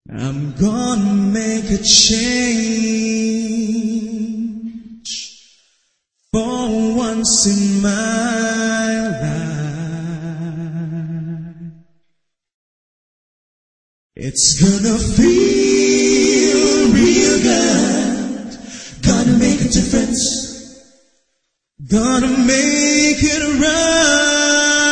I'm gonna make a change for once in my life. It's gonna feel real good. Gonna make a difference. Gonna make it right.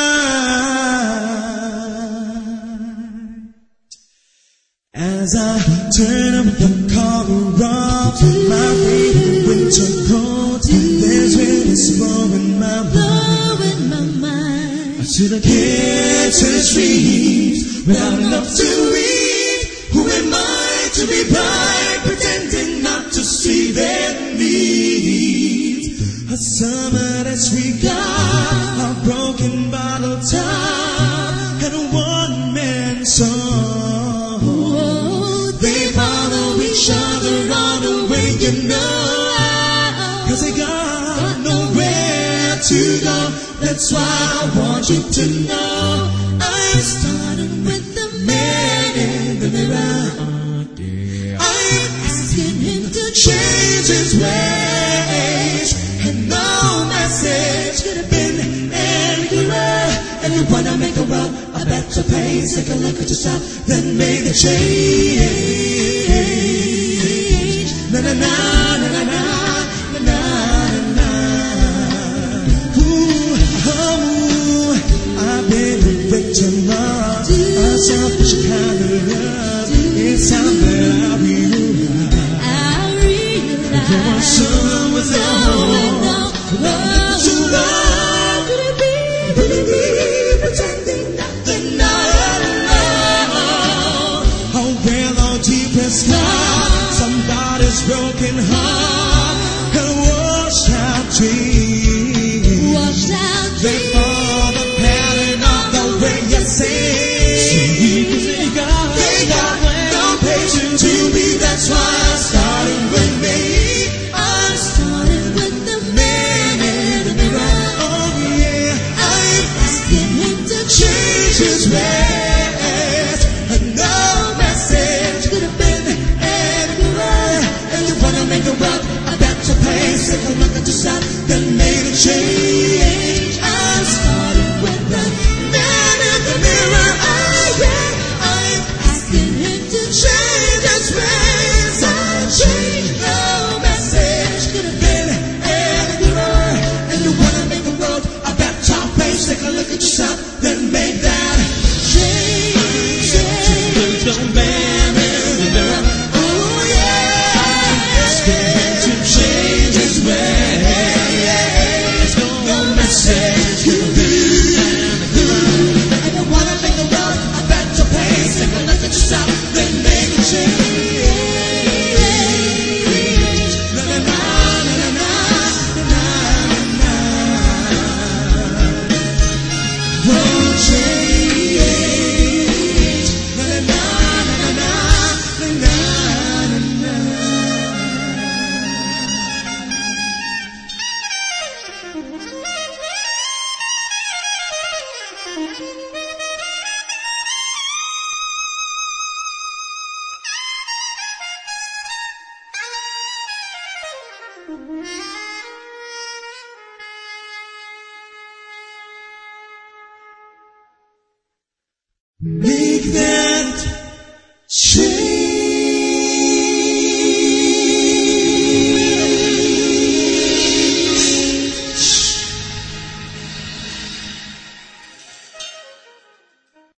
As I turn up the collar off my favorite winter coat, there's really slow in my mind. I should have cared to sleep without enough to eat. Who am I to be blind, pretending not to see their needs? A summer that's we got, a broken bottle top, and a one-man song. They follow each other all the way, you know, 'cause they got nowhere to go. That's why I want you to know I'm starting with the man in the mirror. I'm asking him to change his ways, and no message could have been any clearer. And you wanna make the world a better place, take a look at yourself, then make a change. Na na na na na na na na na. Ooh, oh, I've been a victim of a selfish kind of love. It's time that I realize there was someone with no love to love. Could it be pretending nothing? No. Oh well, oh deepest love, somebody's broken heart and washed out dreams. They follow the pattern of the way you sing. They got no patience to be. That's why I'm starting with me. I'm starting with the man in the mirror. Oh yeah, I'm asking him to change his ways, and no message could have been any clearer. And you wanna make the world a better place, take a look at yourself, then make a change. I'm starting with the man in the mirror. Oh yeah, I'm asking him to change his ways. I'll change. No message could have been any clearer. And you wanna make the world a better place, take a look at yourself, then make that change. The man in the mirror. Oh yeah, asking him to change his ways. No message could have been any clearer. And you wanna make the world a better place, take a look at yourself, then make a change. Na na na na na na na na. Oh, change. Na na na na na na na na.